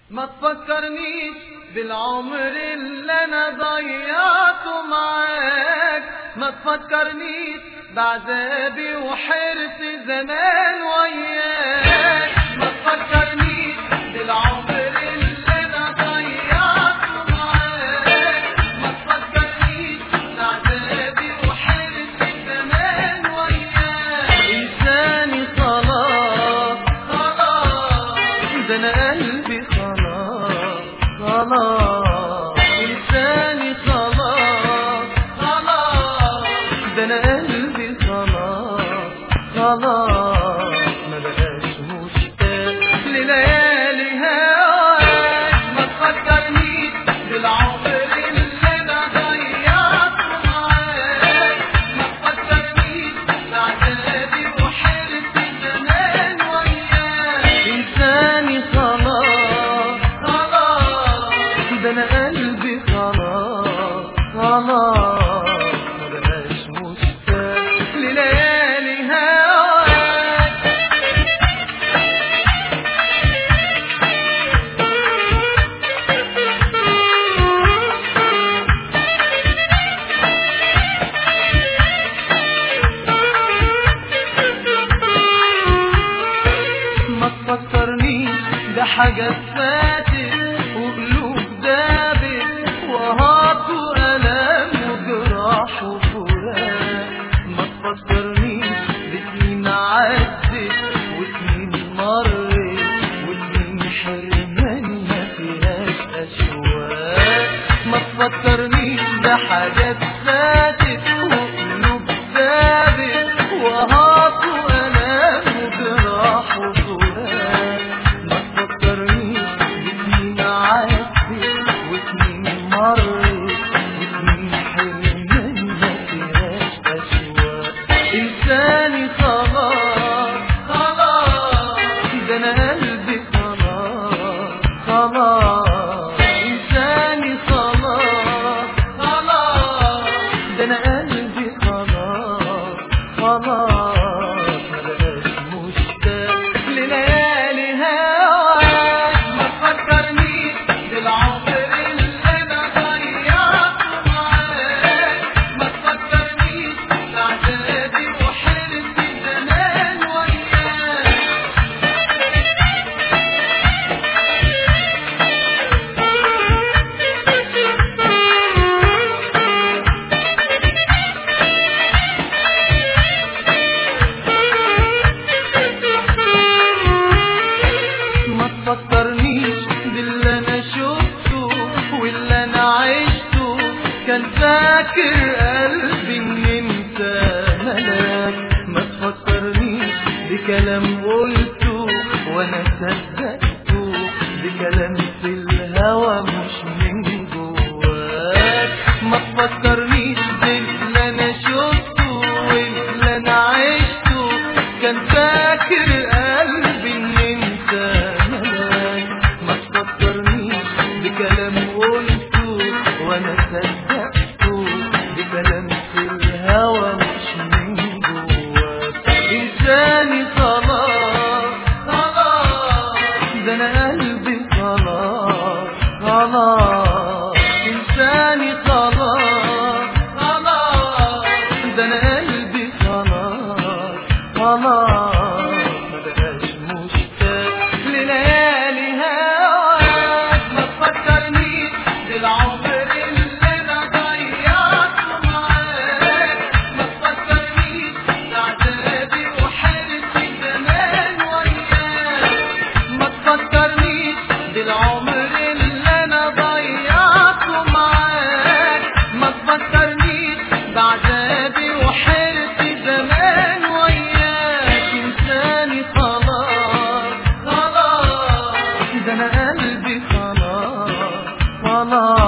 ما تفكرنيش بالعمر اللي انا ضيعته معاك، ما تفكرنيش بعذابي وحرصي زمان وياك، ما تفكرنيش بالعمر اللي انا ضيعته معاك، ما تفكرنيش بعذابي وحرصي زمان وياك. انساني خلاص خلاص، ده انا قلبي خلاص خلاص، انساني خلاص خلاص، ده انا قلبي خلاص خلاص، ما بقاش مشتاق لليالي هواك. ما تفكرنيش بالعمر اللي انا ضيعته معاك، ما تفكرنيش بعذابي وحرصي زمان وياك. انساني خلاص خلاص، ده انا قلبي خلاص خلاص، ما بقاش مشتاق لليالي هواك. ما تفكرنيش بحاجات فاتت وقلوب دابت وهات وألم وجراح وفراق. ما تفكرنيش بسنين عدت وسنين مرت وسنين حرمان ما فيهاش أشواق. ما تفكرنيش بحاجات فاتت وقلوب دابت وهات وألم وجراح وفراق. ما تفكرنيش بسنين عدت وسنين مرت وسنين حرمان ما فيهاش أشواق. إنساني خلاص خلاص، ده أنا قلبي خلاص خلاص، إنساني خلاص خلاص، ده أنا قلبي خلاص خلاص، ما بقاش مشتاق لليالي هواك. ما تفكرنيش بالعمر اللي انا ضيعته معاك، ما تفكرنيش بعذابي وحرصي زمان وياك. ما تفكرنيش باللي انا شفته واللي انا عشته، كان فاكر قلبي ان انت ملاك. ما تفكرنيش بكلام قلته وانا صدقته، بكلام في الهوى مش من جواك. ما تفكرنيش باللي انا شفته واللي انا عشته، كان فاكر قلبي ان انت ملاك. ما تفكرنيش بكلام قلته وانا صدقته، بكلام في الهوى مش من جواك. انساني خلاص خلاص، ده انا قلبي خلاص خلاص، انساني خلاص خلاص، ده انا قلبي خلاص خلاص، ما بقاش مشتاق لليالي هواك. ما تفكرنيش بالعمر اللي انا ضيعته معاك، ما تفكرنيش بعذابي وحرصي زمان وياك. ما تفكرنيش بالعمر اللي انا ضيعته معاك، ما تفكرنيش بعذابي وحرصي زمان وياك. انساني خلاص خلاص، ده انا قلبي خلاص خلاص.